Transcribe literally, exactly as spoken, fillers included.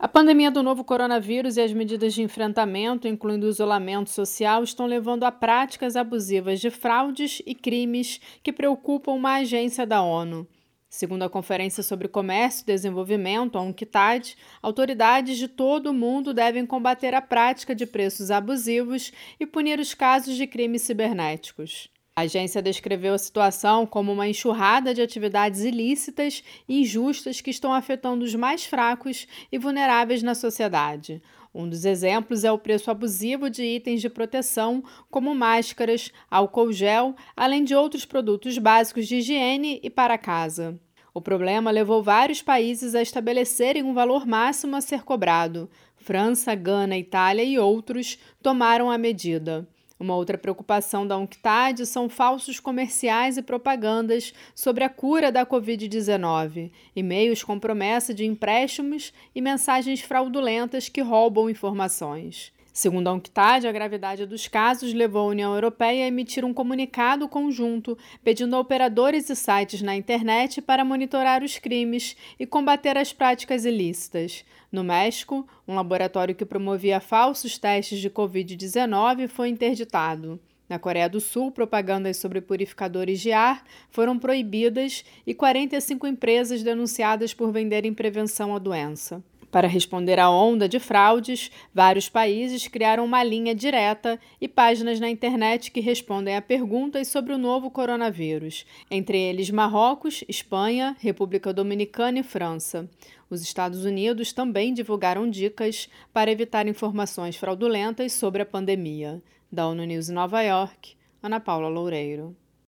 A pandemia do novo coronavírus e as medidas de enfrentamento, incluindo o isolamento social, estão levando a práticas abusivas de fraudes e crimes que preocupam uma agência da ONU. Segundo a Conferência sobre Comércio e Desenvolvimento, a UNCTAD, autoridades de todo o mundo devem combater a prática de preços abusivos e punir os casos de crimes cibernéticos. A agência descreveu a situação como uma enxurrada de atividades ilícitas e injustas que estão afetando os mais fracos e vulneráveis na sociedade. Um dos exemplos é o preço abusivo de itens de proteção, como máscaras, álcool gel, além de outros produtos básicos de higiene e para casa. O problema levou vários países a estabelecerem um valor máximo a ser cobrado. França, Gana, Itália e outros tomaram a medida. Uma outra preocupação da UNCTAD são falsos comerciais e propagandas sobre a cura da covid dezenove, e-mails com promessa de empréstimos e mensagens fraudulentas que roubam informações. Segundo a UNCTAD, a gravidade dos casos levou a União Europeia a emitir um comunicado conjunto pedindo a operadores e sites na internet para monitorar os crimes e combater as práticas ilícitas. No México, um laboratório que promovia falsos testes de covid dezenove foi interditado. Na Coreia do Sul, propagandas sobre purificadores de ar foram proibidas e quarenta e cinco empresas denunciadas por venderem prevenção à doença. Para responder à onda de fraudes, vários países criaram uma linha direta e páginas na internet que respondem a perguntas sobre o novo coronavírus, entre eles Marrocos, Espanha, República Dominicana e França. Os Estados Unidos também divulgaram dicas para evitar informações fraudulentas sobre a pandemia. Da ONU News em Nova York, Ana Paula Loureiro.